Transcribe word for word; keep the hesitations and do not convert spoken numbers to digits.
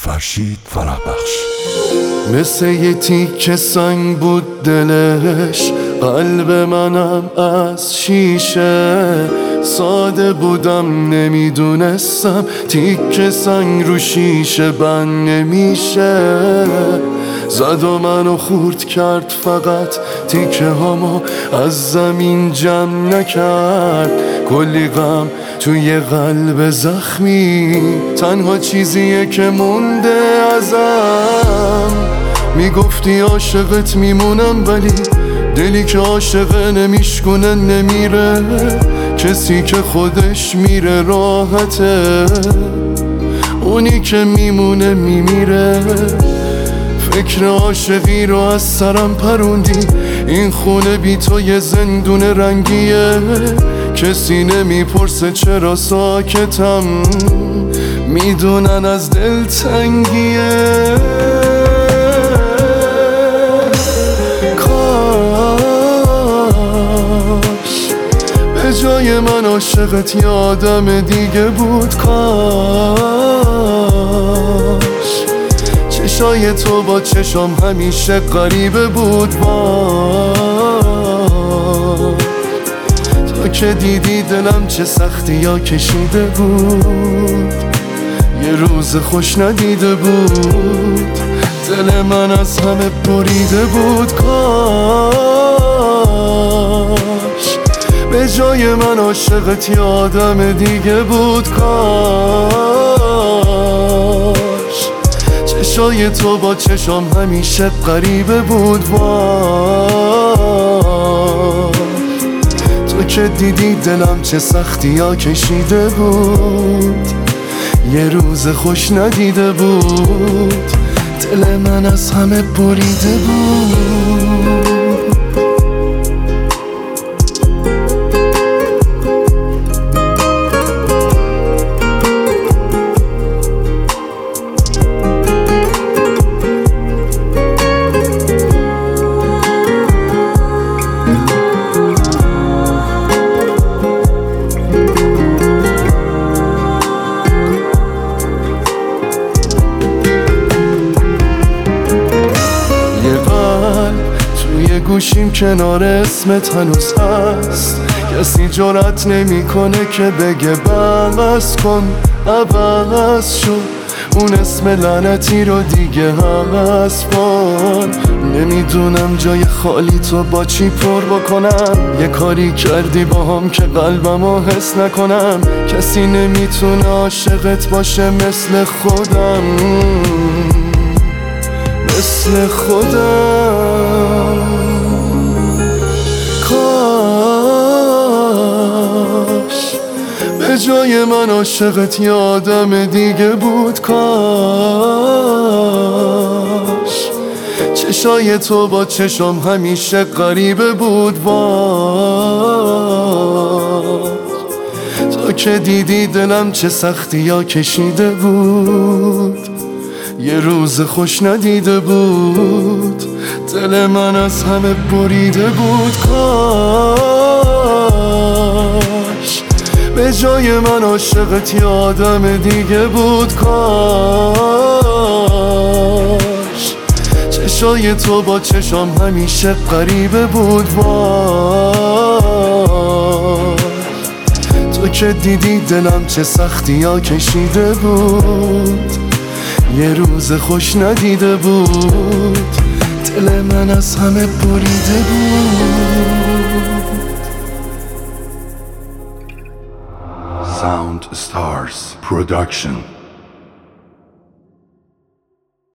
فرشید فرح بخش. مثل یه تیکه سنگ بود دلش، قلب منم از شیشه. ساده بودم نمیدونستم تیکه سنگ رو شیشه بند نمیشه. زد و منو خورد کرد، فقط تیکه هامو از زمین جمع نکرد. کلی غم توی قلب زخمی، تنها چیزیه که مونده ازم. میگفتی عاشقت میمونم، ولی دلی که عاشقه نمیشکنه نمیره. کسی که خودش میره راحته، اونی که میمونه میمیره. فکر عاشقی رو از سرم پروندی، این خونه بی تو یه زندون رنگیه. کسی نمیپرسه چرا ساکتم، میدونن از دل تنگیه. کاش به جای من عاشقت یه آدم دیگه بود. کاش چشای تو با چشام همیشه غریبه بود. تو که دیدی دلم چه سختی یا کشیده بود، یه روز خوش ندیده بود. دل من از همه بریده بود. کاش به جای من عاشقت یه آدم دیگه بود. کاش چشای تو با چشام همیشه غریبه بود. تو که دیدی دلم چه سختی یا کشیده بود، یه روز خوش ندیده بود. دل من از همه بریده بود. گوشیم کنار اسمت هنوز هست، کسی جرأت نمیکنه که بگه بس کن، عوض شد اون اسم لعنتی رو دیگه حذف کن. نمیدونم جای خالی تو با چی پر بکنم، یه کاری کردی با هم که قلبمو حس نکنم. کسی نمیتونه عاشقت باشه مثل خودم، مثل خودم. به جای من عاشقت یه آدم دیگه بود. کاش چشای تو با چشام همیشه غریبه بود. وای تو که دیدی دلم چه سختی یا کشیده بود، یه روز خوش ندیده بود. دل من از همه بریده بود. کاش به جای من عاشقت یه آدم دیگه بود. کاش چشای تو با چشام همیشه غریبه بود. وای تو که دیدی دلم چه سختی یا کشیده بود، یه روز خوش ندیده بود. دل من از همه بریده بود. Sound Stars Production.